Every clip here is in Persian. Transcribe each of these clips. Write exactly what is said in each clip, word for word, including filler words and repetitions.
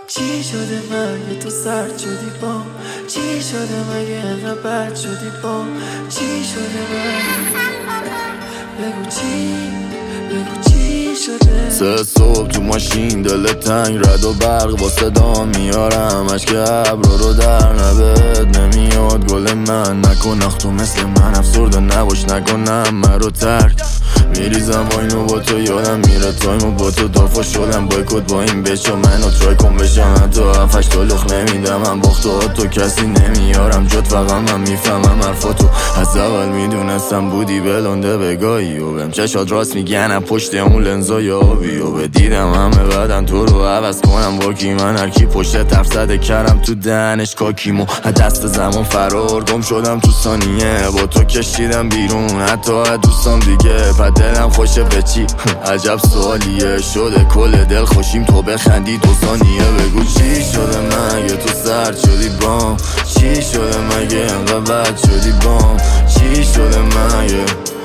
چی شده مگه تو سرد شدی با چی شده مگه انقدر بد شدی با چی شده مگه بگو چی بگو چی شده. سه صبح تو ماشین دل تنگ رد و برق با صدا میارم اشک ابرا رو در نبد نمیاد گل من نکن اخ تو مثل من افسرده نباش نکنم من رو ترک میریزم با اینو با تو یادم میره تایمو با تو دافا شدم بایکوت با این بچه منو ترای کن بشم حتی هفتش تا لخ نمیدم من باختو تو کسی نمیارم جد فقط من میفهمم حرفاتو از اول میدونستم بودی بلنده بگاهی و بهم چشات راست میگنم پشت اون لنزای آبی و بدیدم همه بعدن تو رو عوض کنم با کی من هرکی پشت طرف زده کردم تو دهنش کاکیمو دست زمان فرار گم شدم تو ثانیه با تو کشیدم بیرون حتی از دوستام دیگه پس دلم خوشه به چی عجب سوالیه شده کل دل خوشیم تو بخندی دو ثانیه بگو چی شده مگه تو سرد شدی بام چی شده مگه انقدر بد شدی بام چی شده مگه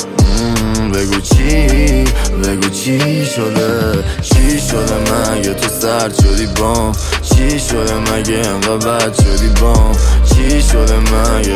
بگو چی بگو چی شده چی شده مگه تو سرد شدی بام چی شده مگه انقدر بد شدی بام چی شده مگه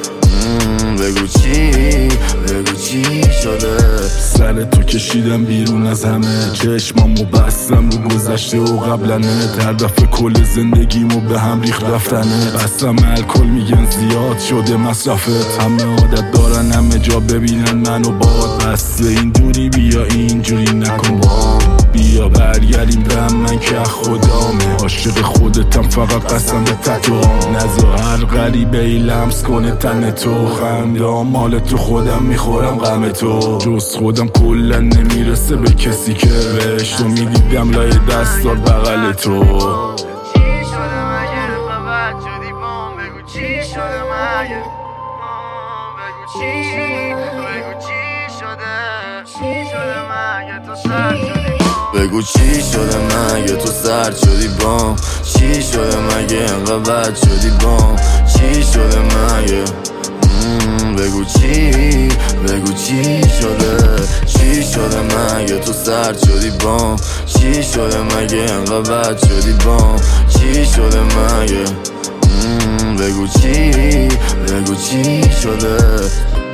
بگو چی بگو چی شده. سر تو کشیدم بیرون از همه چشمامو بستم رو گذشته و قبلنه هر دفعه کل زندگیمو به هم ریخت رفتنه بستم الکل میگن زیاد شده مصرفت همه عادت دارن همه جا ببینن منو باد بس اینجوری بیا اینجوری نکن با بیا برگردیم به من که خدامه عاشق خودتم فقط قسم به تکام نذار هر غریبه ای لمس کنه تن تو خندام مال تو خودم میخورم غم تو جز خودم کلا نمیرسه به کسی که بهش تو میدیدم لای دستات بغل تو. چی شده مگه بد شدی بام بگو چی شده مگه بگو چی بگو چی شده چی شده مگه تو سرد شدی بگو چی شده مگه تو سرد شدی بام چی شده مگه انقدر بد شدی بام چی شده مگه بگو چی بگو چی شده چی شده مگه تو سرد شدی بام چی شده مگه انقدر بد شدی بام چی شده مگه بگو چی بگو چی شده.